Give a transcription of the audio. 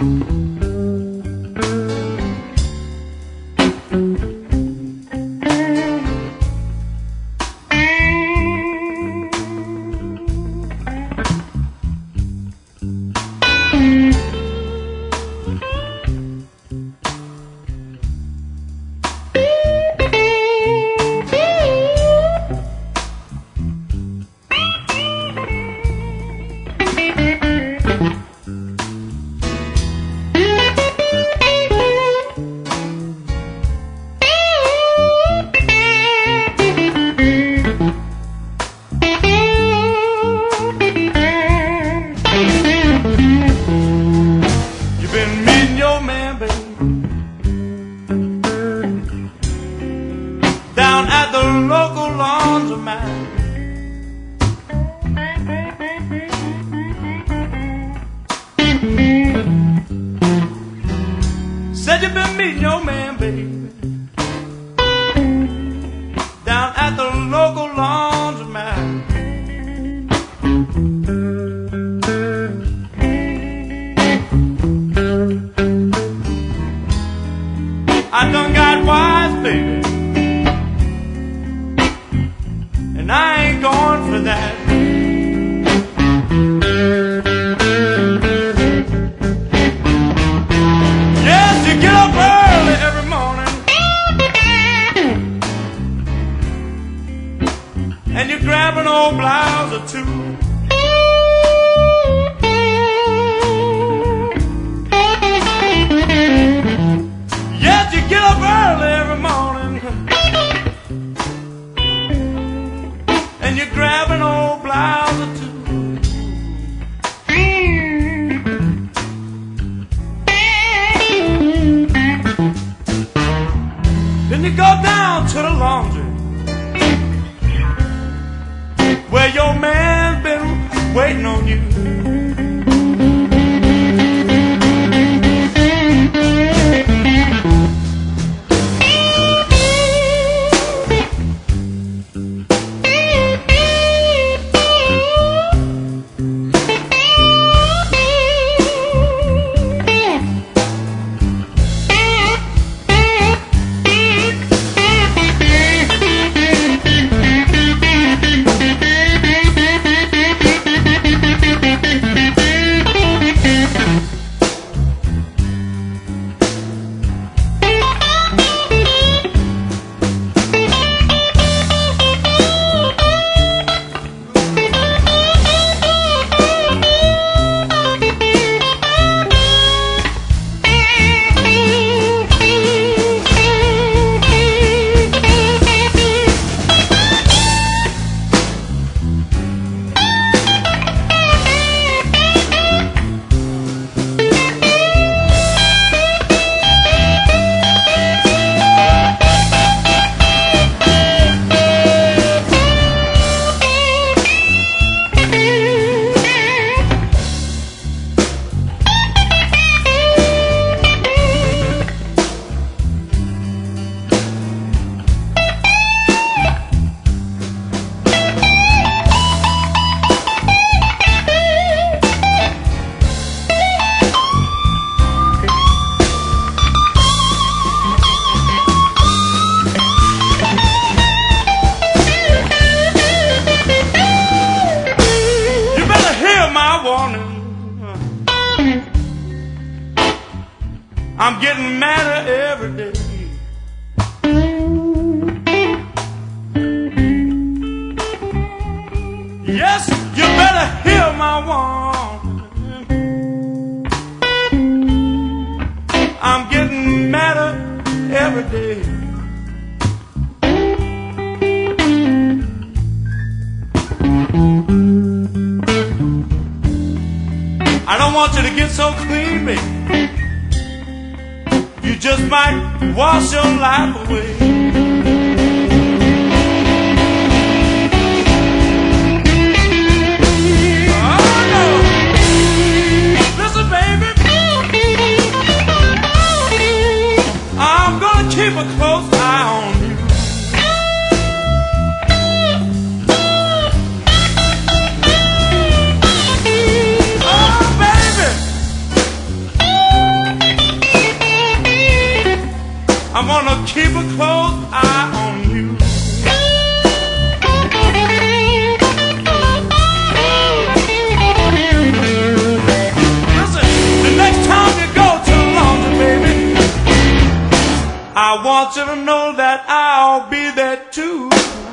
Down at the local laundromat. Said you've been meeting your man, baby, down at the local laundromat. I done got wise, baby, and I ain't going for that. Yes, you get up early every morning and you grab an old blouse or two. Yes, you get up early every morning and you grab an old blouse or two. Then you go down to the laundry where your man's been waiting on you. I'm getting madder every day. Yes, you better hear my warning. I'm getting madder every day. I don't want you to get so clean, baby. You just might wash your life away. Oh no! Listen, baby, I'm gonna keep a close eye on you. Oh, baby, keep a close eye on you. Listen, the next time you go to the laundry, baby, I want you to know that I'll be there too.